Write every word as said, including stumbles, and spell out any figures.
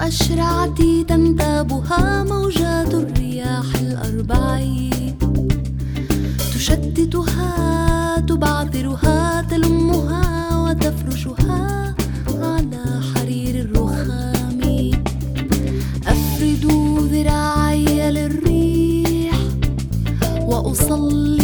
أشرعتي تنتابها موجات الرياح الأربعين، تشتتها تبعثرها تلمها وتفرشها على حرير الرخام. أفرد ذراعي للريح وأصلي